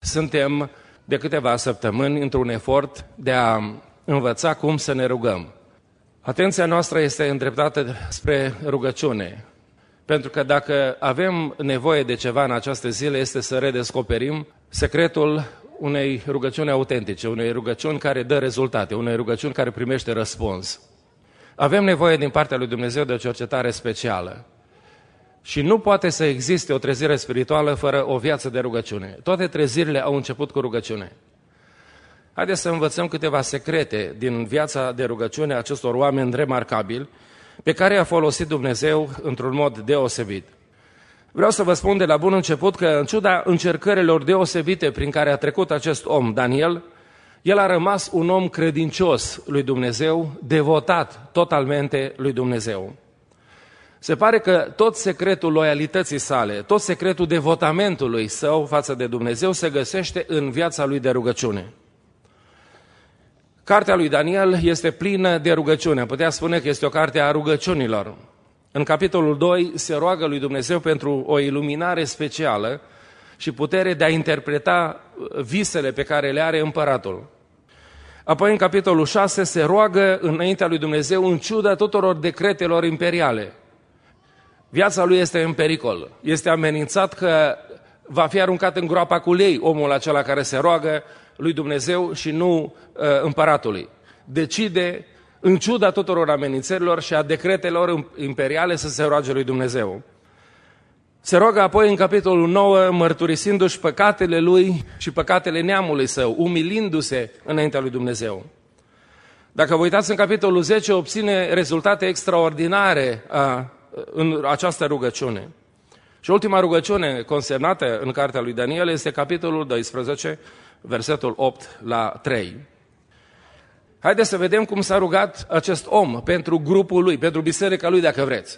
Suntem de câteva săptămâni într-un efort de a învăța cum să ne rugăm. Atenția noastră este îndreptată spre rugăciune, pentru că dacă avem nevoie de ceva în această zile este să redescoperim secretul unei rugăciuni autentice, unei rugăciuni care dă rezultate, unei rugăciuni care primește răspuns. Avem nevoie din partea lui Dumnezeu de o cercetare specială. Și nu poate să existe o trezire spirituală fără o viață de rugăciune. Toate trezirile au început cu rugăciune. Haideți să învățăm câteva secrete din viața de rugăciune a acestor oameni remarcabili pe care i-a folosit Dumnezeu într-un mod deosebit. Vreau să vă spun de la bun început că în ciuda încercărilor deosebite prin care a trecut acest om, Daniel, el a rămas un om credincios lui Dumnezeu, devotat totalmente lui Dumnezeu. Se pare că tot secretul loialității sale, tot secretul devotamentului său față de Dumnezeu se găsește în viața lui de rugăciune. Cartea lui Daniel este plină de rugăciune, am putea spune că este o carte a rugăciunilor. În capitolul 2 se roagă lui Dumnezeu pentru o iluminare specială și putere de a interpreta visele pe care le are împăratul. Apoi în capitolul 6 se roagă înaintea lui Dumnezeu în ciuda tuturor decretelor imperiale. Viața lui este în pericol, este amenințat că va fi aruncat în groapa cu lei omul acela care se roagă lui Dumnezeu și nu împăratului. Decide, în ciuda tuturor amenințărilor și a decretelor imperiale, să se roage lui Dumnezeu. Se roagă apoi în capitolul 9, mărturisindu-și păcatele lui și păcatele neamului său, umilindu-se înaintea lui Dumnezeu. Dacă vă uitați în capitolul 10, obține rezultate extraordinare în această rugăciune. Și ultima rugăciune consemnată în cartea lui Daniel este capitolul 12, versetul 8 la 3. Haideți să vedem cum s-a rugat acest om pentru grupul lui, pentru biserica lui, dacă vreți.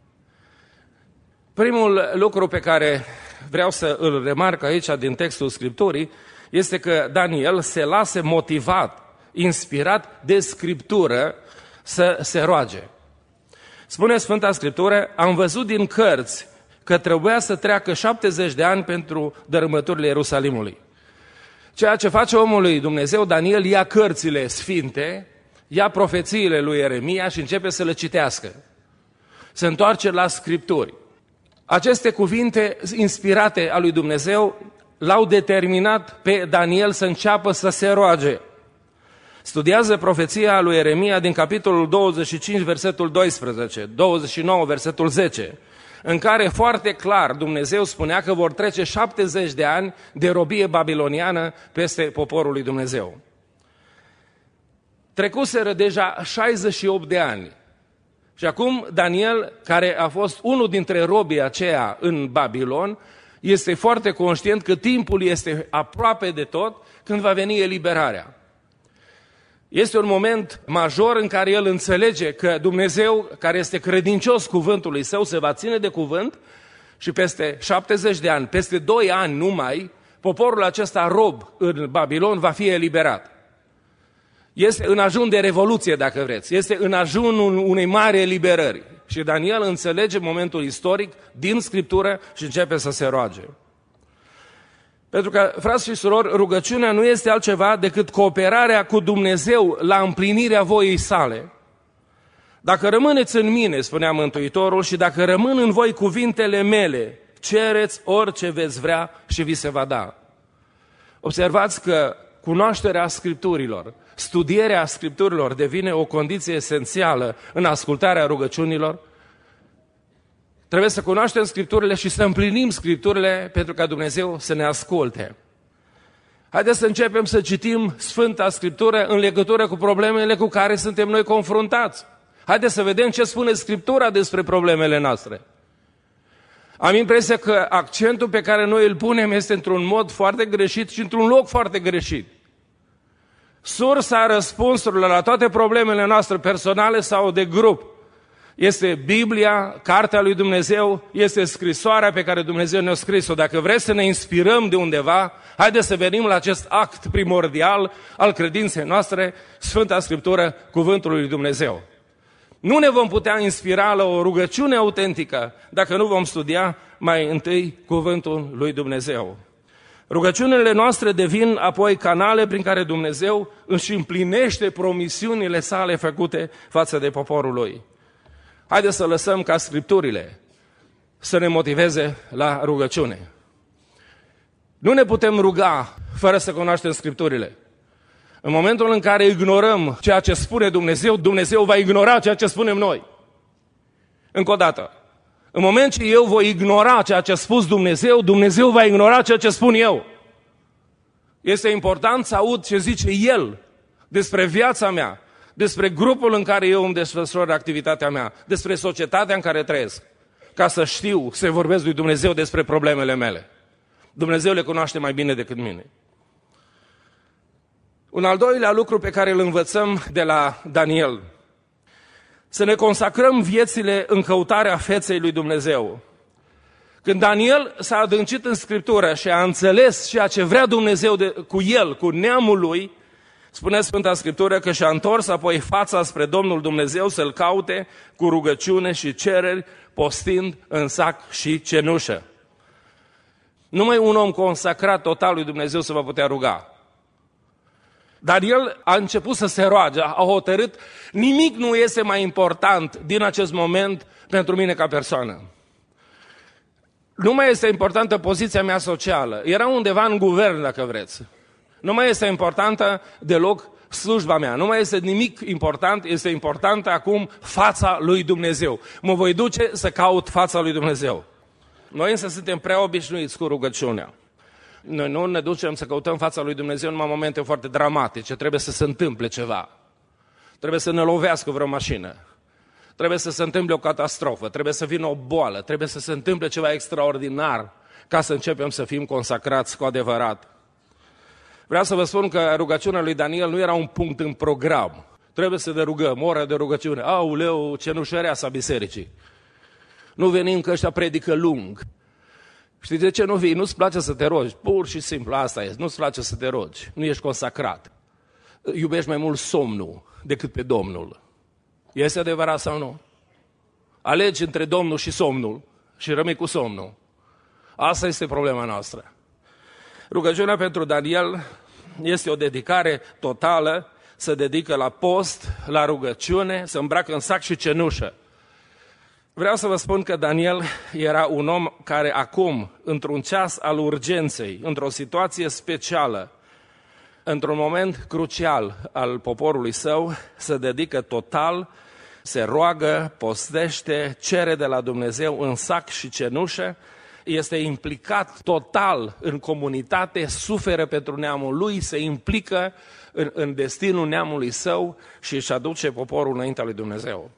Primul lucru pe care vreau să îl remarc aici din textul Scripturii este că Daniel se lasă motivat, inspirat de Scriptură să se roage. Spune Sfânta Scriptură, am văzut din cărți că trebuia să treacă 70 de ani pentru dărâmăturile Ierusalimului. Ceea ce face omul lui Dumnezeu, Daniel, ia cărțile sfinte, ia profețiile lui Ieremia și începe să le citească. Se întoarce la Scripturi. Aceste cuvinte inspirate a lui Dumnezeu l-au determinat pe Daniel să înceapă să se roage. Studiază profeția lui Ieremia din capitolul 25, versetul 12, 29, versetul 10, în care foarte clar Dumnezeu spunea că vor trece 70 de ani de robie babiloniană peste poporul lui Dumnezeu. Trecuseră deja 68 de ani. Și acum Daniel, care a fost unul dintre robii aceia în Babilon, este foarte conștient că timpul este aproape de tot când va veni eliberarea. Este un moment major în care el înțelege că Dumnezeu, care este credincios cuvântului său, se va ține de cuvânt și peste 70 de ani, peste 2 ani numai, poporul acesta rob în Babilon va fi eliberat. Este în ajun de revoluție, dacă vreți, este în ajunul unei mari eliberări. Și Daniel înțelege momentul istoric din Scriptură și începe să se roage. Pentru că, frați și surori, rugăciunea nu este altceva decât cooperarea cu Dumnezeu la împlinirea voii sale. Dacă rămâneți în mine, spunea Mântuitorul, și dacă rămân în voi cuvintele mele, cereți orice veți vrea și vi se va da. Observați că cunoașterea Scripturilor, studierea Scripturilor devine o condiție esențială în ascultarea rugăciunilor. Trebuie să cunoaștem Scripturile și să împlinim Scripturile pentru ca Dumnezeu să ne asculte. Haideți să începem să citim Sfânta Scriptură în legătură cu problemele cu care suntem noi confruntați. Haideți să vedem ce spune Scriptura despre problemele noastre. Am impresia că accentul pe care noi îl punem este într-un mod foarte greșit și într-un loc foarte greșit. Sursa răspunsurilor la toate problemele noastre personale sau de grup este Biblia, Cartea lui Dumnezeu, este scrisoarea pe care Dumnezeu ne-a scris-o. Dacă vreți să ne inspirăm de undeva, haideți să venim la acest act primordial al credinței noastre, Sfânta Scriptură, Cuvântul lui Dumnezeu. Nu ne vom putea inspira la o rugăciune autentică dacă nu vom studia mai întâi Cuvântul lui Dumnezeu. Rugăciunile noastre devin apoi canale prin care Dumnezeu își împlinește promisiunile sale făcute față de poporul lui. Haideți să lăsăm ca Scripturile să ne motiveze la rugăciune. Nu ne putem ruga fără să cunoaștem Scripturile. În momentul în care ignorăm ceea ce spune Dumnezeu, Dumnezeu va ignora ceea ce spunem noi. Încă o dată. În moment ce eu voi ignora ceea ce a spus Dumnezeu, Dumnezeu va ignora ceea ce spun eu. Este important să aud ce zice El despre viața mea, despre grupul în care eu îmi desfășor activitatea mea, despre societatea în care trăiesc, ca să știu să vorbesc lui Dumnezeu despre problemele mele. Dumnezeu le cunoaște mai bine decât mine. Un al doilea lucru pe care îl învățăm de la Daniel: să ne consacrăm viețile în căutarea feței lui Dumnezeu. Când Daniel s-a adâncit în Scriptură și a înțeles ceea ce vrea Dumnezeu cu el, cu neamul lui, spune Sfânta Scriptură că și-a întors apoi fața spre Domnul Dumnezeu să-L caute cu rugăciune și cereri, postind în sac și cenușă. Numai un om consacrat total lui Dumnezeu se va putea ruga. Dar el a început să se roage, a hotărât, nimic nu este mai important din acest moment pentru mine ca persoană. Nu mai este importantă poziția mea socială. Era undeva în guvern, dacă vreți. Nu mai este importantă deloc slujba mea. Nu mai este nimic important, este importantă acum fața lui Dumnezeu. Mă voi duce să caut fața lui Dumnezeu. Noi însă suntem prea obișnuiți cu rugăciunea. Noi nu ne ducem să căutăm fața lui Dumnezeu numai în momente foarte dramatice. Trebuie să se întâmple ceva. Trebuie să ne lovească vreo mașină. Trebuie să se întâmple o catastrofă. Trebuie să vină o boală. Trebuie să se întâmple ceva extraordinar ca să începem să fim consacrați cu adevărat. Vreau să vă spun că rugăciunea lui Daniel nu era un punct în program. Trebuie să ne rugăm, ora de rugăciune. Auleu, cenușăreasa bisericii. Nu venim că ăștia predică lung. Știi de ce nu vii? Nu-ți place să te rogi. Pur și simplu, asta e. Nu-ți place să te rogi. Nu ești consacrat. Iubești mai mult somnul decât pe Domnul. Este adevărat sau nu? Alegi între Domnul și somnul și rămâi cu somnul. Asta este problema noastră. Rugăciunea pentru Daniel este o dedicare totală, se dedică la post, la rugăciune, se îmbracă în sac și cenușă. Vreau să vă spun că Daniel era un om care acum, într-un ceas al urgenței, într-o situație specială, într-un moment crucial al poporului său, se dedică total, se roagă, postește, cere de la Dumnezeu în sac și cenușă, este implicat total în comunitate, suferă pentru neamul lui, se implică în destinul neamului său și își aduce poporul înaintea lui Dumnezeu.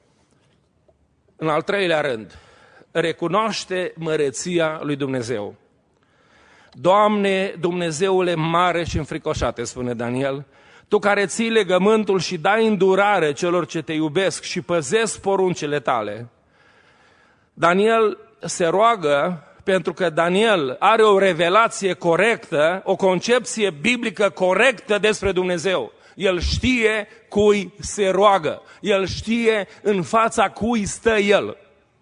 În al treilea rând, recunoaște măreția lui Dumnezeu. Doamne, Dumnezeule mare și înfricoșate, spune Daniel, Tu care ții legământul și dai îndurare celor ce te iubesc și păzesc poruncile Tale. Daniel se roagă pentru că Daniel are o revelație corectă, o concepție biblică corectă despre Dumnezeu. El știe cui se roagă. El știe în fața cui stă el.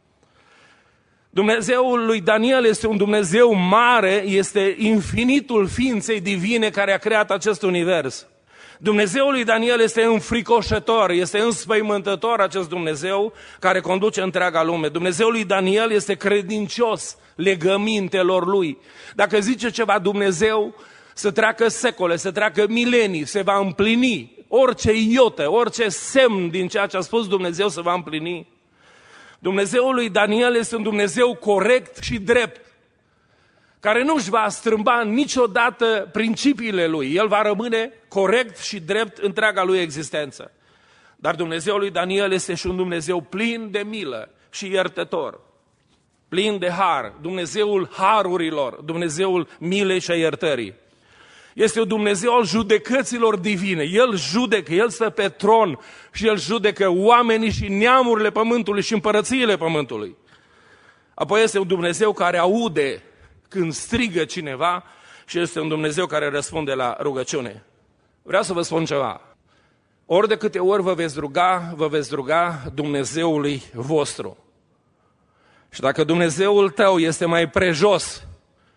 Dumnezeul lui Daniel este un Dumnezeu mare, este infinitul ființei divine care a creat acest univers. Dumnezeul lui Daniel este înfricoșător, este înspăimântător acest Dumnezeu care conduce întreaga lume. Dumnezeul lui Daniel este credincios legămintelor lui. Dacă zice ceva Dumnezeu, să treacă secole, să treacă milenii, se va împlini. Orice iotă, orice semn din ceea ce a spus Dumnezeu se va împlini. Dumnezeul lui Daniel este un Dumnezeu corect și drept, care nu își va strâmba niciodată principiile lui. El va rămâne corect și drept întreaga lui existență. Dar Dumnezeul lui Daniel este și un Dumnezeu plin de milă și iertător, plin de har, Dumnezeul harurilor, Dumnezeul milei și a iertării. Este un Dumnezeu al judecăților divine. El judecă, El stă pe tron și El judecă oamenii și neamurile pământului și împărățiile pământului. Apoi este un Dumnezeu care aude când strigă cineva și este un Dumnezeu care răspunde la rugăciune. Vreau să vă spun ceva. Ori de câte ori vă veți ruga Dumnezeului vostru. Și dacă Dumnezeul tău este mai prejos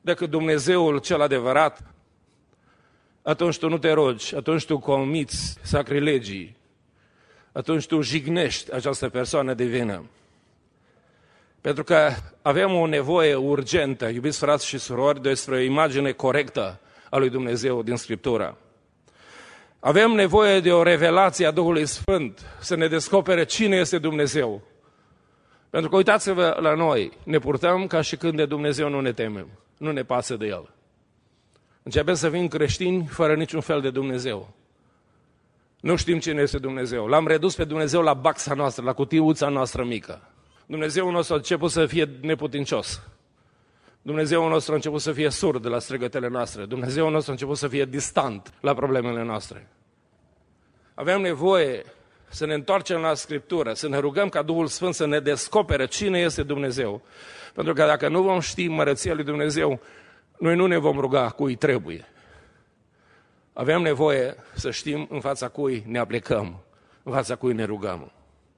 decât Dumnezeul cel adevărat, atunci tu nu te rogi, atunci tu comiți sacrilegii, atunci tu jignești această persoană divină. Pentru că avem o nevoie urgentă, iubiți frați și surori, despre o imagine corectă a lui Dumnezeu din Scriptură. Avem nevoie de o revelație a Duhului Sfânt, să ne descopere cine este Dumnezeu. Pentru că uitați-vă la noi, ne purtăm ca și când de Dumnezeu nu ne temem, nu ne pasă de El. Începem să fim creștini fără niciun fel de Dumnezeu. Nu știm cine este Dumnezeu. L-am redus pe Dumnezeu la baxa noastră, la cutiuța noastră mică. Dumnezeul nostru a început să fie neputincios. Dumnezeul nostru a început să fie surd la strigătele noastre. Dumnezeul nostru a început să fie distant la problemele noastre. Avem nevoie să ne întoarcem la Scriptură, să ne rugăm ca Duhul Sfânt să ne descopere cine este Dumnezeu. Pentru că dacă nu vom ști măreția lui Dumnezeu, noi nu ne vom ruga cui trebuie. Avem nevoie să știm în fața cui ne aplecăm, în fața cui ne rugăm.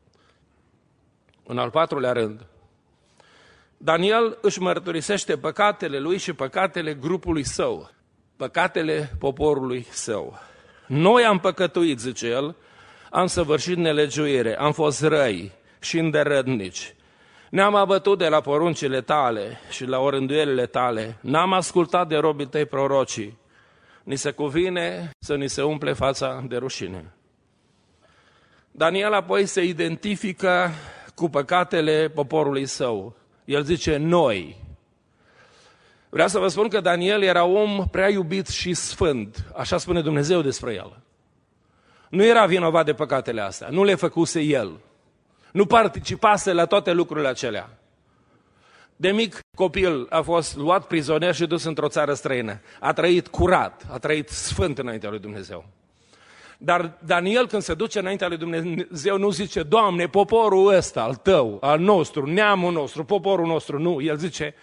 În al patrulea rând, Daniel își mărturisește păcatele lui și păcatele grupului său, păcatele poporului său. Noi am păcătuit, zice el, am săvârșit nelegiuire, am fost răi și îndărădnici. Ne-am abătut de la poruncile tale și la orânduielile tale, n-am ascultat de robii tăi prorocii. Ni se cuvine să ni se umple fața de rușine. Daniel apoi se identifică cu păcatele poporului său. El zice noi. Vreau să vă spun că Daniel era om prea iubit și sfânt, așa spune Dumnezeu despre el. Nu era vinovat de păcatele astea, nu le făcuse el. Nu participase la toate lucrurile acelea. De mic copil a fost luat prizonier și dus într-o țară străină. A trăit curat, a trăit sfânt înaintea lui Dumnezeu. Dar Daniel, când se duce înaintea lui Dumnezeu, nu zice, Doamne, poporul ăsta, al tău, al nostru, neamul nostru, poporul nostru. Nu, el zice,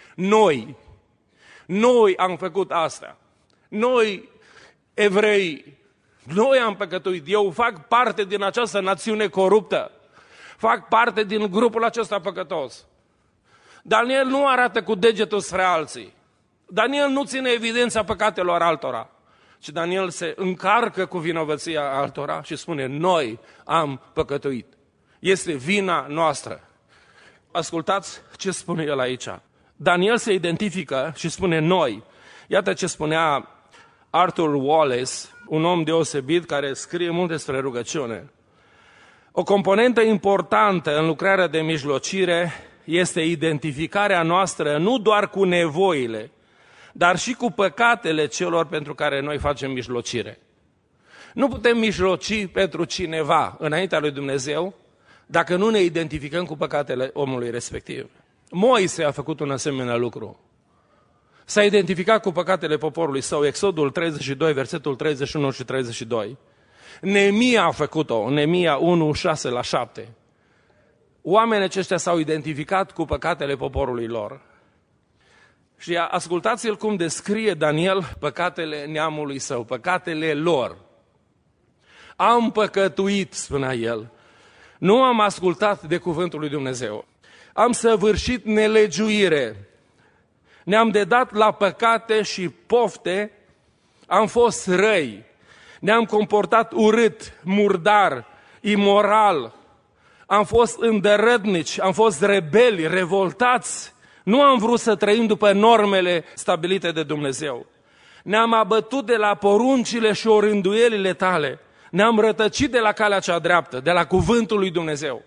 noi am făcut asta. Noi, evrei, noi am păcătuit. Eu fac parte din această națiune coruptă. Fac parte din grupul acesta păcătos. Daniel nu arată cu degetul spre alții. Daniel nu ține evidența păcatelor altora. Și Daniel se încarcă cu vinovăția altora și spune, noi am păcătuit. Este vina noastră. Ascultați ce spune el aici. Daniel se identifică și spune noi. Iată ce spunea Arthur Wallace, un om deosebit care scrie mult despre rugăciune. O componentă importantă în lucrarea de mijlocire este identificarea noastră nu doar cu nevoile, dar și cu păcatele celor pentru care noi facem mijlocire. Nu putem mijloci pentru cineva înaintea lui Dumnezeu dacă nu ne identificăm cu păcatele omului respectiv. Moise a făcut un asemenea lucru. S-a identificat cu păcatele poporului său, Exodul 32, versetul 31 și 32. Neemia a făcut-o, Neemia 1, 6-7. Oamenii aceștia s-au identificat cu păcatele poporului lor. Și ascultați-l cum descrie Daniel păcatele neamului său, păcatele lor. Am păcătuit, spunea el, nu am ascultat de cuvântul lui Dumnezeu. Am săvârșit nelegiuire, ne-am dedat la păcate și pofte, am fost răi, ne-am comportat urât, murdar, imoral, am fost îndărădnici, am fost rebeli, revoltați, nu am vrut să trăim după normele stabilite de Dumnezeu. Ne-am abătut de la poruncile și orânduielile tale, ne-am rătăcit de la calea cea dreaptă, de la cuvântul lui Dumnezeu.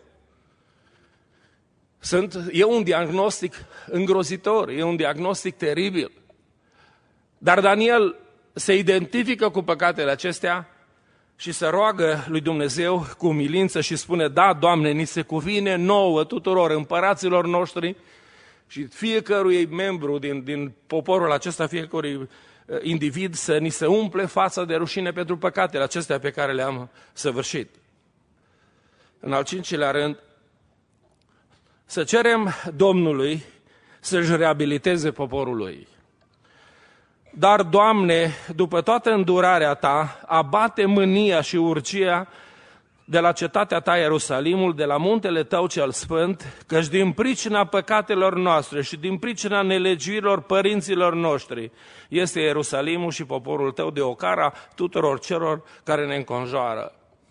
E un diagnostic îngrozitor, e un diagnostic teribil. Dar Daniel se identifică cu păcatele acestea și se roagă lui Dumnezeu cu umilință și spune, da, Doamne, ni se cuvine nouă tuturor împăraților noștri și fiecărui membru din poporul acesta, fiecărui individ, să ni se umple fața de rușine pentru păcatele acestea pe care le-am săvârșit. În al cincilea rând, să cerem Domnului să-și reabiliteze poporul lui. Dar, Doamne, după toată îndurarea Ta, abate mânia și urgia de la cetatea ta Ierusalimul, de la muntele tău cel sfânt, căci din pricina păcatelor noastre și din pricina nelegiuirilor părinților noștri este Ierusalimul și poporul tău de ocara tuturor celor care ne înconjoară.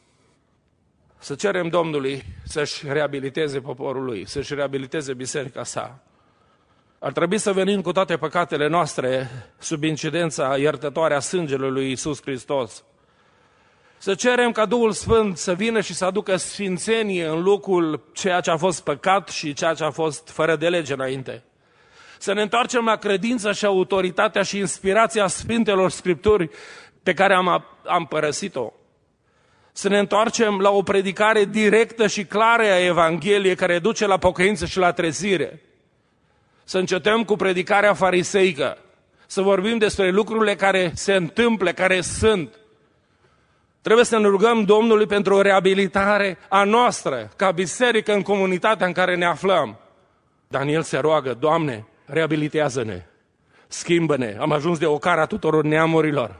Să cerem Domnului să-și reabiliteze poporul lui, să-și reabiliteze biserica sa. Ar trebui să venim cu toate păcatele noastre sub incidența iertătoare a sângelui lui Iisus Hristos. Să cerem ca Duhul Sfânt să vină și să aducă sfințenie în locul ceea ce a fost păcat și ceea ce a fost fără de lege înainte. Să ne întoarcem la credința și autoritatea și inspirația Sfintelor Scripturi pe care am părăsit-o. Să ne întoarcem la o predicare directă și clară a Evangheliei care duce la pocăință și la trezire. Să încetăm cu predicarea fariseică, să vorbim despre lucrurile care se întâmplă, care sunt. Trebuie să ne rugăm Domnului pentru o reabilitare a noastră, ca biserică în comunitatea în care ne aflăm. Daniel se roagă, Doamne, reabilitează-ne, schimbă-ne, am ajuns de ocara tuturor neamurilor.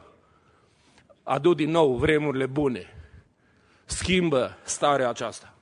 Adu din nou vremurile bune, schimbă starea aceasta.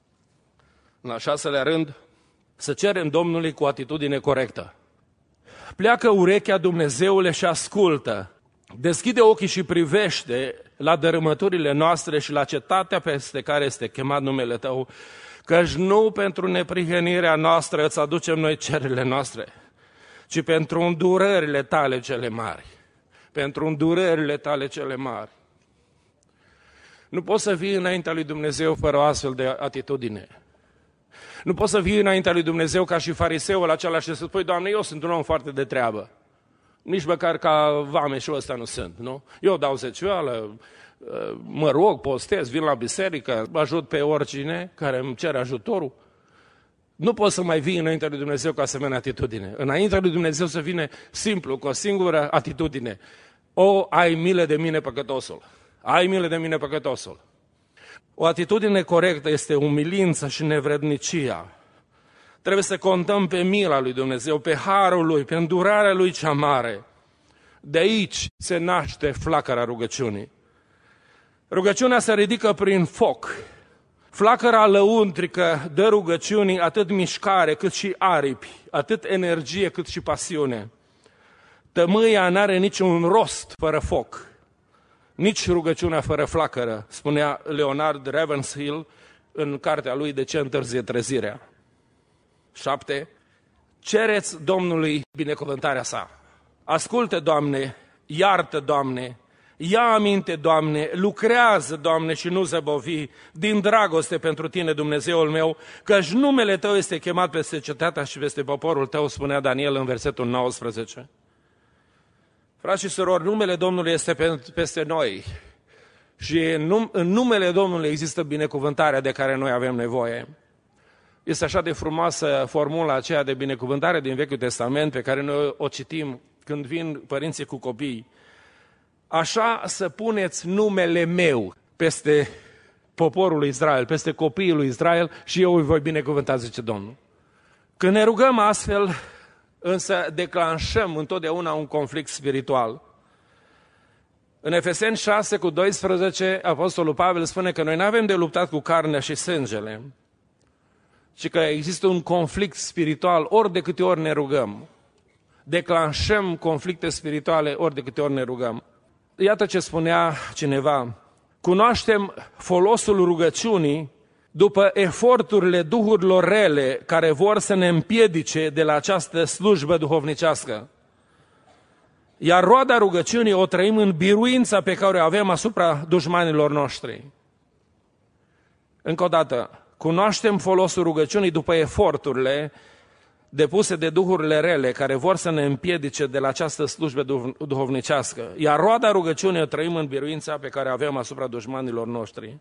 În al 6-lea rând, să cerem Domnului cu atitudine corectă. Pleacă urechea, Dumnezeule, și ascultă. Deschide ochii și privește la dărâmăturile noastre și la cetatea peste care este chemat numele Tău, căci nu pentru neprihănirea noastră îți aducem noi cererile noastre, ci pentru îndurările Tale cele mari. Pentru îndurările Tale cele mari. Nu poți să vii înaintea lui Dumnezeu fără o astfel de atitudine. Nu poți să vii înaintea lui Dumnezeu ca și fariseul acela și să spui, Doamne, eu sunt un om foarte de treabă. Nici măcar ca vameșul ăsta nu sunt, nu? Eu dau zecioală, mă rog, postez, vin la biserică, ajut pe oricine care îmi cere ajutorul. Nu poți să mai vii înaintea lui Dumnezeu cu asemenea atitudine. Înaintea lui Dumnezeu să vină simplu, cu o singură atitudine. O, ai milă de mine, păcătosul. Ai milă de mine, păcătosul. O atitudine corectă este umilința și nevrednicia. Trebuie să contăm pe mila lui Dumnezeu, pe harul lui, pe îndurarea lui cea mare. De aici se naște flacăra rugăciunii. Rugăciunea se ridică prin foc. Flacăra lăuntrică dă rugăciunii atât mișcare cât și aripi, atât energie cât și pasiune. Tămâia n-are niciun rost fără foc. Nici rugăciunea fără flacără, spunea Leonard Ravenhill în cartea lui De ce întârzie trezirea. 7. Cereți Domnului binecuvântarea sa. Ascultă, Doamne, iartă, Doamne, ia aminte, Doamne, lucrează, Doamne, și nu zăbovi, din dragoste pentru Tine, Dumnezeul meu, căci numele Tău este chemat peste cetatea și peste poporul Tău, spunea Daniel în versetul 19. Frați și surori, numele Domnului este peste noi și în numele Domnului există binecuvântarea de care noi avem nevoie. Este așa de frumoasă formula aceea de binecuvântare din Vechiul Testament pe care noi o citim când vin părinții cu copii. Așa să puneți numele meu peste poporul lui Israel, peste copiii lui Israel și eu îi voi binecuvânta, zice Domnul. Când ne rugăm astfel, însă declanșăm întotdeauna un conflict spiritual. În Efeseni 6:12, Apostolul Pavel spune că noi nu avem de luptat cu carnea și sângele, ci că există un conflict spiritual ori de câte ori ne rugăm. Declanșăm conflicte spirituale ori de câte ori ne rugăm. Iată ce spunea cineva, cunoaștem folosul rugăciunii după eforturile duhurilor rele care vor să ne împiedice de la această slujbă duhovnicească. Iar roada rugăciunii o trăim în biruința pe care o avem asupra dușmanilor noștri. Încă o dată, cunoaștem folosul rugăciunii după eforturile depuse de duhurile rele care vor să ne împiedice de la această slujbă duhovnicească. Iar roada rugăciunii o trăim în biruința pe care o avem asupra dușmanilor noștri.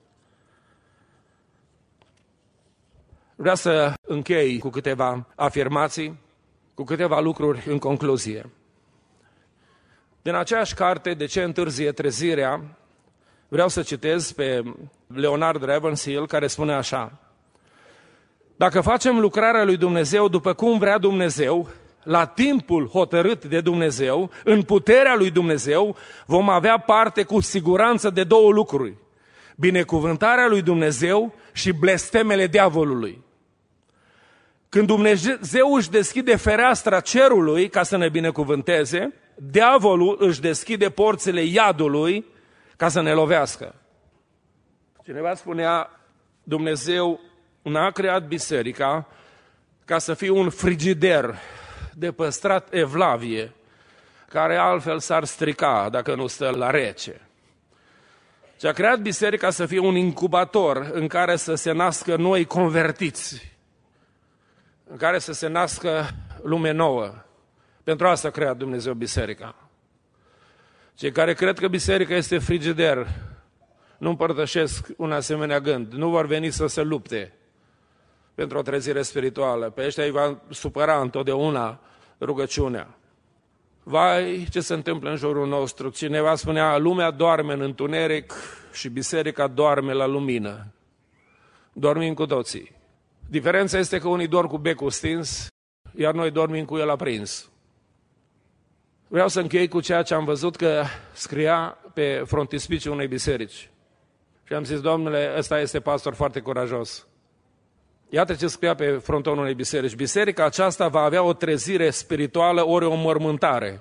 Vreau să închei cu câteva afirmații, cu câteva lucruri în concluzie. Din aceeași carte, De ce întârzie trezirea, vreau să citez pe Leonard Ravenhill, care spune așa: dacă facem lucrarea lui Dumnezeu după cum vrea Dumnezeu, la timpul hotărât de Dumnezeu, în puterea lui Dumnezeu, vom avea parte cu siguranță de două lucruri: binecuvântarea lui Dumnezeu și blestemele diavolului. Când Dumnezeu își deschide fereastra cerului ca să ne binecuvânteze, diavolul își deschide porțile iadului ca să ne lovească. Cineva spunea, Dumnezeu n-a creat biserica ca să fie un frigider de păstrat evlavie, care altfel s-ar strica dacă nu stă la rece. Și a creat biserica să fie un incubator în care să se nască noi convertiți, în care să se nască lume nouă. Pentru asta a creat Dumnezeu biserica. Cei care cred că biserica este frigider nu împărtășesc un asemenea gând. Nu vor veni să se lupte pentru o trezire spirituală. Pe ăștia îi va supăra întotdeauna rugăciunea. Vai, ce se întâmplă în jurul nostru? Cineva spunea, lumea doarme în întuneric și biserica doarme la lumină. Dormim cu toții. Diferența este că unii dorm cu becul stins, iar noi dormim cu el aprins. Vreau să închei cu ceea ce am văzut că scria pe frontispiciul unei biserici. Și am zis, Domnule, ăsta este pastor foarte curajos. Iată ce scria pe frontonul unei biserici. Biserica aceasta va avea o trezire spirituală, ori o mormântare.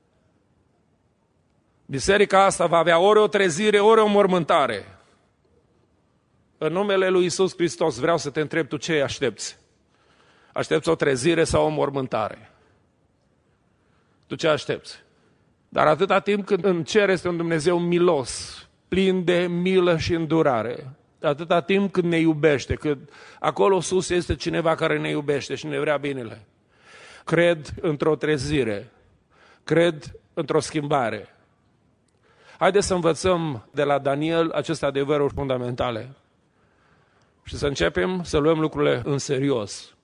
Biserica asta va avea ori o trezire, ori o mormântare. În numele lui Iisus Hristos vreau să te întreb tu ce aștepți. Aștepți o trezire sau o mormântare? Tu ce aștepți? Dar atâta timp când în cer este un Dumnezeu milos, plin de milă și îndurare, atâta timp când ne iubește, când acolo sus este cineva care ne iubește și ne vrea binele, cred într-o trezire, cred într-o schimbare. Haideți să învățăm de la Daniel aceste adevăruri fundamentale și să începem să luăm lucrurile în serios.